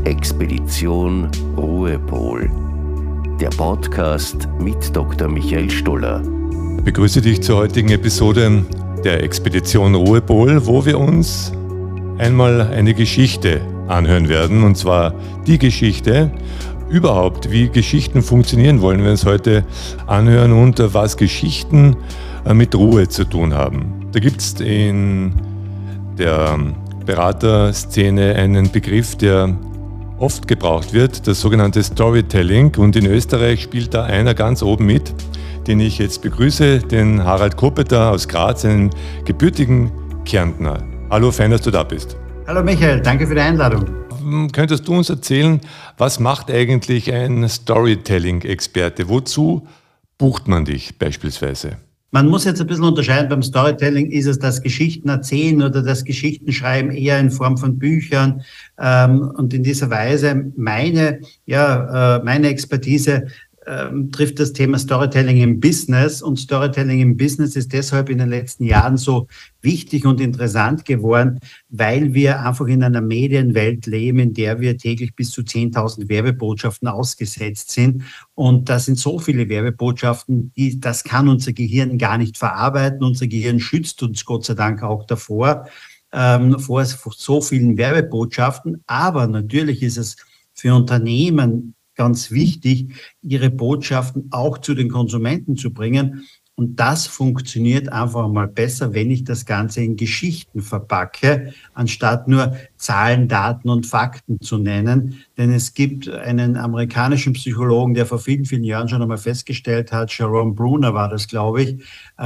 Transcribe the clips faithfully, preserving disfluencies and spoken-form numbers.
Expedition Ruhepol, der Podcast mit Doktor Michael Stoller. Ich begrüße dich zur heutigen Episode der Expedition Ruhepol, wo wir uns einmal eine Geschichte anhören werden, und zwar die Geschichte überhaupt, wie Geschichten funktionieren, wollen wir uns heute anhören und was Geschichten mit Ruhe zu tun haben. Da gibt es in der Beraterszene einen Begriff, der oft gebraucht wird, das sogenannte Storytelling, und in Österreich spielt da einer ganz oben mit, den ich jetzt begrüße, den Harald Kopeter aus Graz, einen gebürtigen Kärntner. Hallo, fein, dass du da bist. Hallo Michael, danke für die Einladung. Könntest du uns erzählen, was macht eigentlich ein Storytelling-Experte? Wozu bucht man dich beispielsweise? Man muss jetzt ein bisschen unterscheiden. Beim Storytelling ist es das Geschichten erzählen oder das Geschichtenschreiben eher in Form von Büchern. Ähm, und in dieser Weise meine, ja, äh, meine Expertise ähm, trifft das Thema Storytelling im Business. Und Storytelling im Business ist deshalb in den letzten Jahren so wichtig und interessant geworden, weil wir einfach in einer Medienwelt leben, in der wir täglich bis zu zehntausend Werbebotschaften ausgesetzt sind. Und das sind so viele Werbebotschaften, die, das kann unser Gehirn gar nicht verarbeiten. Unser Gehirn schützt uns Gott sei Dank auch davor, ähm, vor so vielen Werbebotschaften. Aber natürlich ist es für Unternehmen ganz wichtig, ihre Botschaften auch zu den Konsumenten zu bringen. Und das funktioniert einfach mal besser, wenn ich das Ganze in Geschichten verpacke, anstatt nur Zahlen, Daten und Fakten zu nennen. Denn es gibt einen amerikanischen Psychologen, der vor vielen, vielen Jahren schon einmal festgestellt hat, Jerome Bruner war das, glaube ich,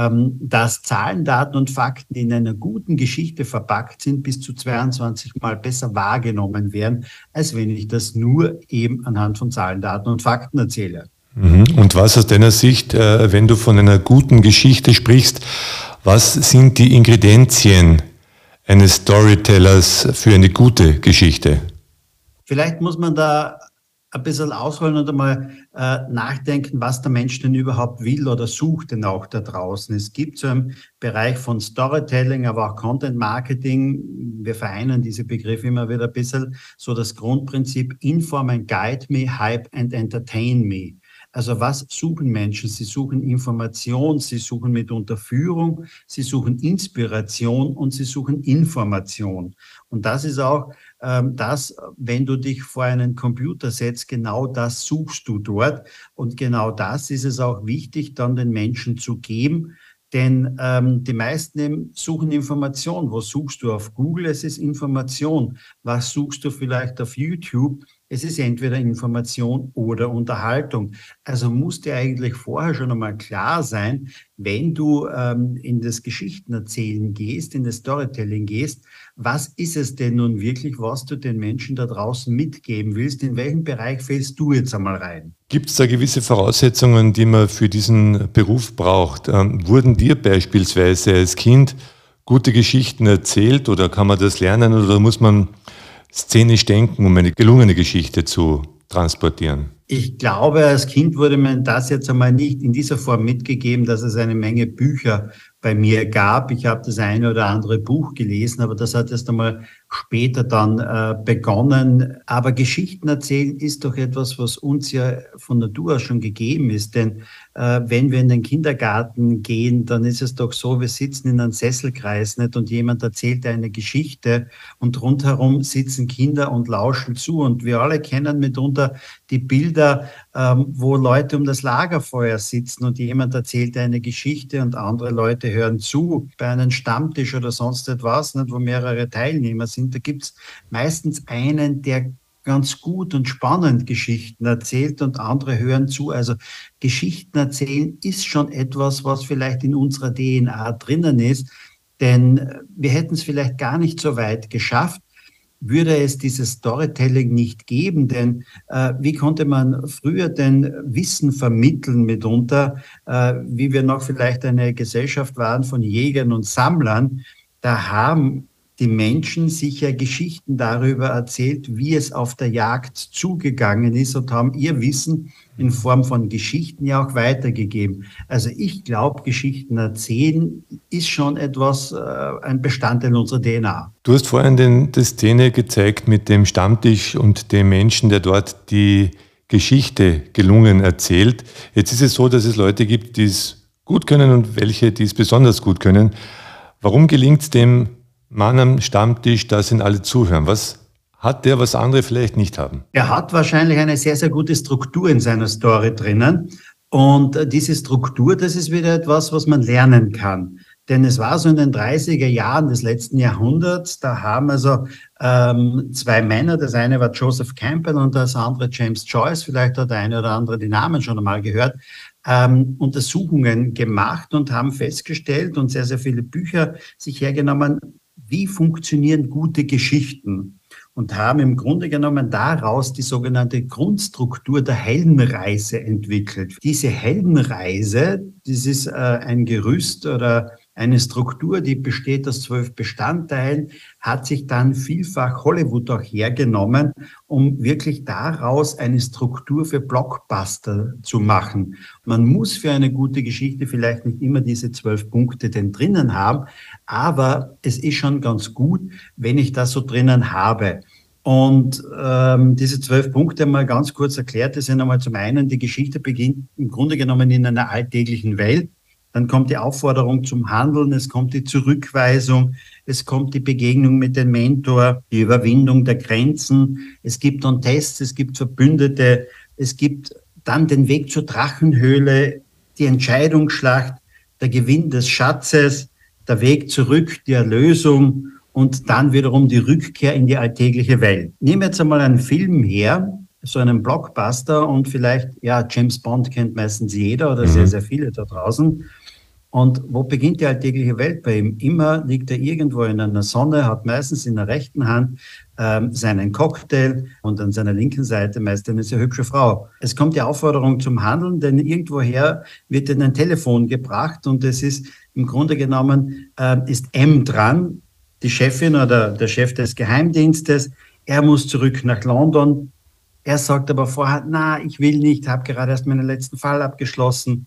dass Zahlen, Daten und Fakten, die in einer guten Geschichte verpackt sind, bis zu zweiundzwanzig Mal besser wahrgenommen werden, als wenn ich das nur eben anhand von Zahlen, Daten und Fakten erzähle. Und was aus deiner Sicht, wenn du von einer guten Geschichte sprichst, was sind die Ingredienzien eines Storytellers für eine gute Geschichte? Vielleicht muss man da ein bisschen ausholen und einmal äh, nachdenken, was der Mensch denn überhaupt will oder sucht denn auch da draußen. Es gibt so einen Bereich von Storytelling, aber auch Content Marketing. Wir vereinen diese Begriffe immer wieder ein bisschen. So das Grundprinzip: Inform and Guide me, Hype and Entertain me. Also was suchen Menschen? Sie suchen Information, sie suchen mitunter Führung, sie suchen Inspiration und sie suchen Information. Und das ist auch ähm, das, wenn du dich vor einen Computer setzt, genau das suchst du dort. Und genau das ist es auch wichtig, dann den Menschen zu geben. Denn ähm, die meisten eben suchen Information. Wo suchst du? Auf Google? Es ist Information. Was suchst du vielleicht auf YouTube? Es ist entweder Information oder Unterhaltung. Also muss dir eigentlich vorher schon einmal klar sein, wenn du ähm, in das Geschichtenerzählen gehst, in das Storytelling gehst, was ist es denn nun wirklich, was du den Menschen da draußen mitgeben willst? In welchem Bereich fällst du jetzt einmal rein? Gibt es da gewisse Voraussetzungen, die man für diesen Beruf braucht? Ähm, wurden dir beispielsweise als Kind gute Geschichten erzählt oder kann man das lernen oder muss man szenisch denken, um eine gelungene Geschichte zu transportieren? Ich glaube, als Kind wurde mir das jetzt einmal nicht in dieser Form mitgegeben, dass es eine Menge Bücher bei mir gab. Ich habe das eine oder andere Buch gelesen, aber das hat erst einmal später dann äh, begonnen. Aber Geschichten erzählen ist doch etwas, was uns ja von Natur aus schon gegeben ist. Denn äh, wenn wir in den Kindergarten gehen, dann ist es doch so, wir sitzen in einem Sesselkreis nicht und jemand erzählt eine Geschichte und rundherum sitzen Kinder und lauschen zu. Und wir alle kennen mitunter die Bilder, ähm, wo Leute um das Lagerfeuer sitzen und jemand erzählt eine Geschichte und andere Leute hören zu. Bei einem Stammtisch oder sonst etwas, nicht, wo mehrere Teilnehmer sind, da gibt es meistens einen, der ganz gut und spannend Geschichten erzählt und andere hören zu. Also Geschichten erzählen ist schon etwas, was vielleicht in unserer D N A drinnen ist, denn wir hätten es vielleicht gar nicht so weit geschafft, würde es dieses Storytelling nicht geben, denn äh, wie konnte man früher denn Wissen vermitteln mitunter, äh, wie wir noch vielleicht eine Gesellschaft waren von Jägern und Sammlern, da haben die Menschen sich ja Geschichten darüber erzählt, wie es auf der Jagd zugegangen ist und haben ihr Wissen in Form von Geschichten ja auch weitergegeben. Also ich glaube, Geschichten erzählen ist schon etwas, äh, ein Bestandteil unserer D N A. Du hast vorhin den, die Szene gezeigt mit dem Stammtisch und dem Menschen, der dort die Geschichte gelungen erzählt. Jetzt ist es so, dass es Leute gibt, die es gut können und welche, die es besonders gut können. Warum gelingt es dem Mann am Stammtisch, da sind alle zuhören? Was hat der, was andere vielleicht nicht haben? Er hat wahrscheinlich eine sehr, sehr gute Struktur in seiner Story drinnen. Und diese Struktur, das ist wieder etwas, was man lernen kann. Denn es war so in den dreißiger Jahren des letzten Jahrhunderts, da haben also ähm, zwei Männer, das eine war Joseph Campbell und das andere James Joyce, vielleicht hat der eine oder andere die Namen schon einmal gehört, ähm, Untersuchungen gemacht und haben festgestellt und sehr, sehr viele Bücher sich hergenommen, wie funktionieren gute Geschichten, und haben im Grunde genommen daraus die sogenannte Grundstruktur der Heldenreise entwickelt. Diese Heldenreise, das ist äh, ein Gerüst oder eine Struktur, die besteht aus zwölf Bestandteilen, hat sich dann vielfach Hollywood auch hergenommen, um wirklich daraus eine Struktur für Blockbuster zu machen. Man muss für eine gute Geschichte vielleicht nicht immer diese zwölf Punkte denn drinnen haben, aber es ist schon ganz gut, wenn ich das so drinnen habe. Und ähm, diese zwölf Punkte mal ganz kurz erklärt, das sind einmal zum einen, die Geschichte beginnt im Grunde genommen in einer alltäglichen Welt. Dann kommt die Aufforderung zum Handeln, es kommt die Zurückweisung, es kommt die Begegnung mit dem Mentor, die Überwindung der Grenzen, es gibt dann Tests, es gibt Verbündete, es gibt dann den Weg zur Drachenhöhle, die Entscheidungsschlacht, der Gewinn des Schatzes, der Weg zurück, die Erlösung und dann wiederum die Rückkehr in die alltägliche Welt. Nehmen wir jetzt einmal einen Film her, so einen Blockbuster, und vielleicht, ja, James Bond kennt meistens jeder oder mhm. sehr, sehr viele da draußen. Und wo beginnt die alltägliche Welt bei ihm? Immer liegt er irgendwo in einer Sonne, hat meistens in der rechten Hand ähm, seinen Cocktail und an seiner linken Seite meist eine sehr hübsche Frau. Es kommt die Aufforderung zum Handeln, denn irgendwoher wird in ein Telefon gebracht und es ist im Grunde genommen, äh, ist M dran, die Chefin oder der Chef des Geheimdienstes. Er muss zurück nach London. Er sagt aber vorher, na, ich will nicht, habe gerade erst meinen letzten Fall abgeschlossen.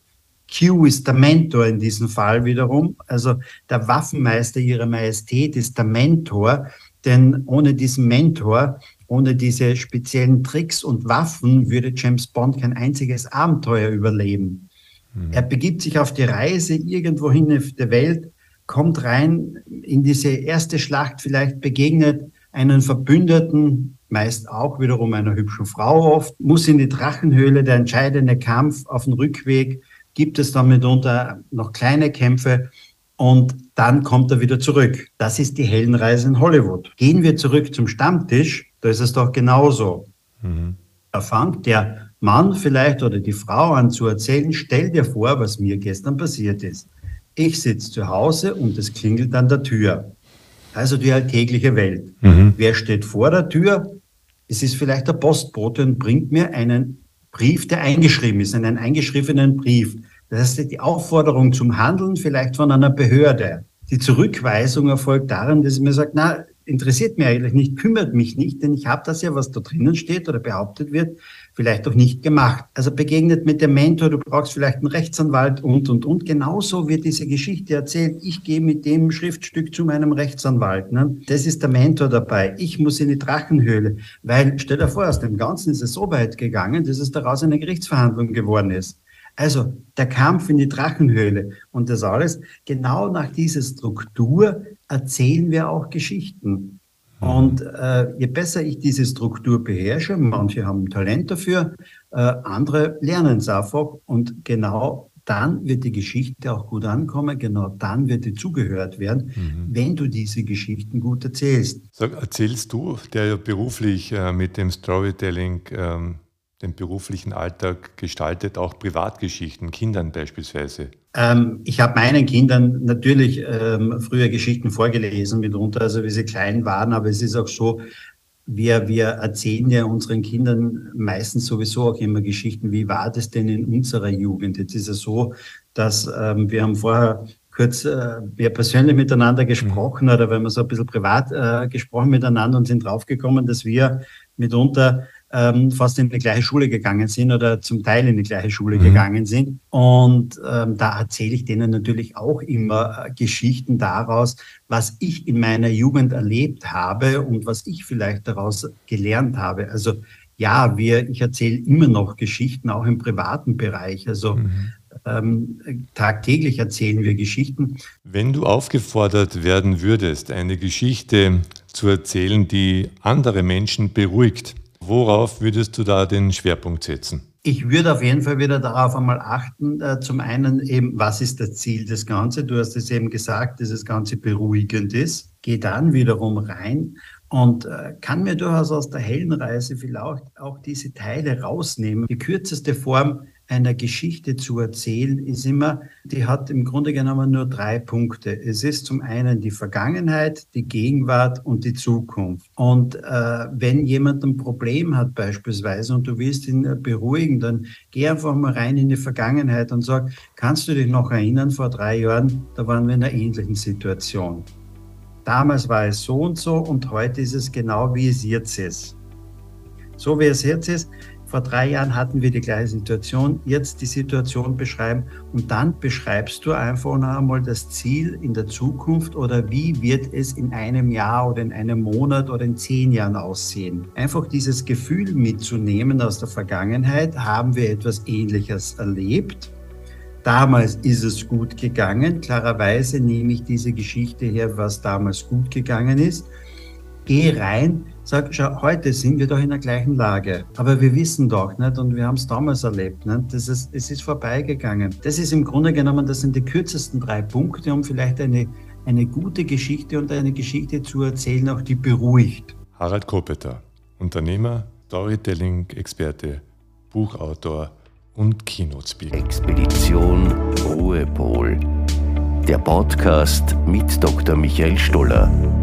Q ist der Mentor in diesem Fall wiederum, also der Waffenmeister ihrer Majestät ist der Mentor, denn ohne diesen Mentor, ohne diese speziellen Tricks und Waffen würde James Bond kein einziges Abenteuer überleben. Mhm. Er begibt sich auf die Reise irgendwohin auf der Welt, kommt rein in diese erste Schlacht, vielleicht begegnet einen Verbündeten, meist auch wiederum einer hübschen Frau oft, muss in die Drachenhöhle, der entscheidende Kampf auf dem Rückweg, gibt es dann mitunter noch kleine Kämpfe und dann kommt er wieder zurück. Das ist die Heldenreise in Hollywood. Gehen wir zurück zum Stammtisch, da ist es doch genauso. Mhm. Da fängt der Mann vielleicht oder die Frau an zu erzählen, stell dir vor, was mir gestern passiert ist. Ich sitze zu Hause und es klingelt an der Tür. Also die alltägliche Welt. Mhm. Wer steht vor der Tür? Es ist vielleicht der Postbote und bringt mir einen Brief, der eingeschrieben ist, einen eingeschriebenen Brief. Das heißt, die Aufforderung zum Handeln vielleicht von einer Behörde. Die Zurückweisung erfolgt darin, dass mir sagt, na, interessiert mich eigentlich nicht, kümmert mich nicht, denn ich habe das ja, was da drinnen steht oder behauptet wird, vielleicht auch nicht gemacht. Also begegnet mit dem Mentor, du brauchst vielleicht einen Rechtsanwalt und, und, und. Genauso wird diese Geschichte erzählt. Ich gehe mit dem Schriftstück zu meinem Rechtsanwalt. Ne? Das ist der Mentor dabei. Ich muss in die Drachenhöhle, weil, stell dir vor, aus dem Ganzen ist es so weit gegangen, dass es daraus eine Gerichtsverhandlung geworden ist. Also der Kampf in die Drachenhöhle und das alles, genau nach dieser Struktur erzählen wir auch Geschichten. Und äh, je besser ich diese Struktur beherrsche, manche haben Talent dafür, äh, andere lernen es einfach und genau dann wird die Geschichte auch gut ankommen, genau dann wird die zugehört werden, mhm. wenn du diese Geschichten gut erzählst. Sag, erzählst du, der ja beruflich äh, mit dem Storytelling ähm den beruflichen Alltag gestaltet, auch Privatgeschichten, Kindern beispielsweise? Ähm, ich habe meinen Kindern natürlich ähm, früher Geschichten vorgelesen, mitunter, also wie sie klein waren, aber es ist auch so, wir, wir erzählen ja unseren Kindern meistens sowieso auch immer Geschichten, wie war das denn in unserer Jugend? Jetzt ist es so, dass ähm, wir haben vorher kurz äh, ja, persönlich miteinander gesprochen oder wenn wir so ein bisschen privat äh, gesprochen miteinander und sind draufgekommen, dass wir mitunter ähm, fast in die gleiche Schule gegangen sind oder zum Teil in die gleiche Schule mhm. gegangen sind. Und ähm, da erzähle ich denen natürlich auch immer äh, Geschichten daraus, was ich in meiner Jugend erlebt habe und was ich vielleicht daraus gelernt habe. Also ja, wir, ich erzähle immer noch Geschichten, auch im privaten Bereich. Also mhm. ähm, tagtäglich erzählen wir Geschichten. Wenn du aufgefordert werden würdest, eine Geschichte zu erzählen, die andere Menschen beruhigt, worauf würdest du da den Schwerpunkt setzen? Ich würde auf jeden Fall wieder darauf einmal achten, äh, zum einen eben, was ist das Ziel des Ganzen? Du hast es eben gesagt, dass das Ganze beruhigend ist. Geh dann wiederum rein und äh, kann mir durchaus aus der Heldenreise vielleicht auch diese Teile rausnehmen. Die kürzeste Form einer Geschichte zu erzählen ist immer, die hat im Grunde genommen nur drei Punkte. Es ist zum einen die Vergangenheit, die Gegenwart und die Zukunft. Und äh, wenn jemand ein Problem hat beispielsweise und du willst ihn äh, beruhigen, dann geh einfach mal rein in die Vergangenheit und sag, kannst du dich noch erinnern, vor drei Jahren, da waren wir in einer ähnlichen Situation. Damals war es so und so und heute ist es genau, wie es jetzt ist. So wie es jetzt ist, vor drei Jahren hatten wir die gleiche Situation, jetzt die Situation beschreiben und dann beschreibst du einfach noch einmal das Ziel in der Zukunft oder wie wird es in einem Jahr oder in einem Monat oder in zehn Jahren aussehen. Einfach dieses Gefühl mitzunehmen aus der Vergangenheit, haben wir etwas Ähnliches erlebt. Damals ist es gut gegangen, klarerweise nehme ich diese Geschichte her, was damals gut gegangen ist. Geh rein, sag, schau, heute sind wir doch in der gleichen Lage, aber wir wissen doch nicht und wir haben es damals erlebt, nicht? Das ist, es ist vorbeigegangen. Das ist im Grunde genommen, das sind die kürzesten drei Punkte, um vielleicht eine, eine gute Geschichte und eine Geschichte zu erzählen, auch die beruhigt. Harald Kopeter, Unternehmer, Storytelling-Experte, Buchautor und Keynote-Speaker. Expedition Ruhepol, der Podcast mit Doktor Michael Stoller.